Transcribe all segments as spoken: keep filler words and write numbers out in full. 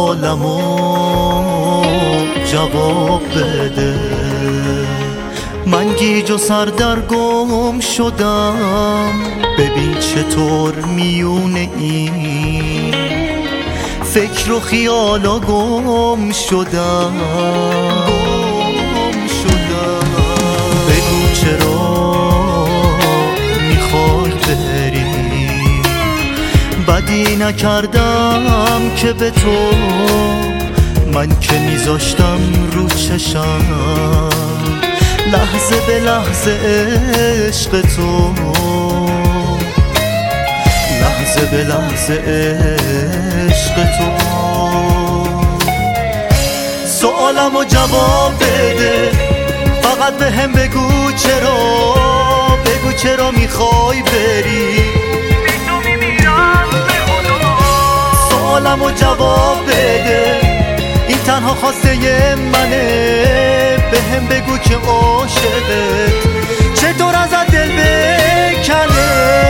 سوالمو جواب بده. من گیج و سردرگم شدم، ببین چطور میونه این فکر و خیالا گم شدم گم شدم. بگو چرا میخوای بری، بدی نکردم که به تو، من که میذاشتم رو چشم لحظه به لحظه عشق تو، لحظه به لحظه عشق تو. سوالمو جواب بده، فقط به هم بگو چرا، بگو چرا میخوای بری، بی تو میمیرم به خدا. سوالمو جواب بده، این تنها خواسته منه، به هم بگو که عاشقت چطور ازت دل بکنه.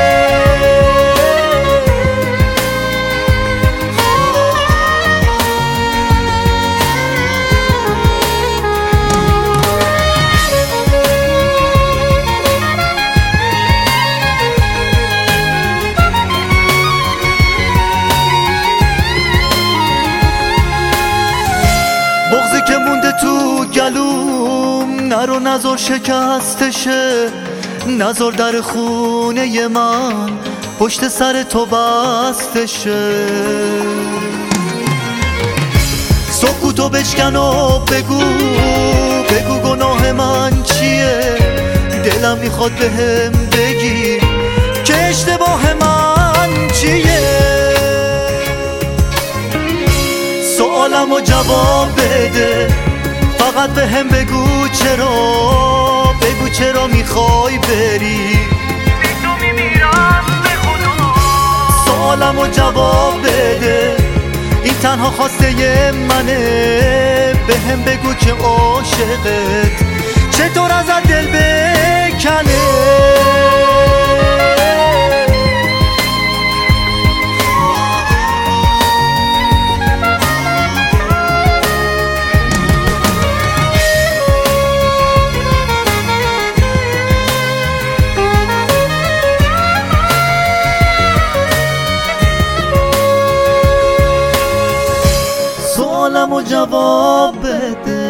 بغضی که مونده تو گلوم نرو نزار شکستشه، نزار در خونه من پشت سر تو بستشه. سکوتو بشکن و بگو بگو گناه من چیه، دلم میخواد بهم بگی که اشتباه من چیه. سوالمو جواب بده، فقط به هم بگو چرا، بگو چرا میخوای بری، بی تو میمیرم به خدا. سوالمو جواب بده، این تنها خواسته منه، به هم بگو که عاشقت چطور ازت دل بکنه. سوالمو جواب بده،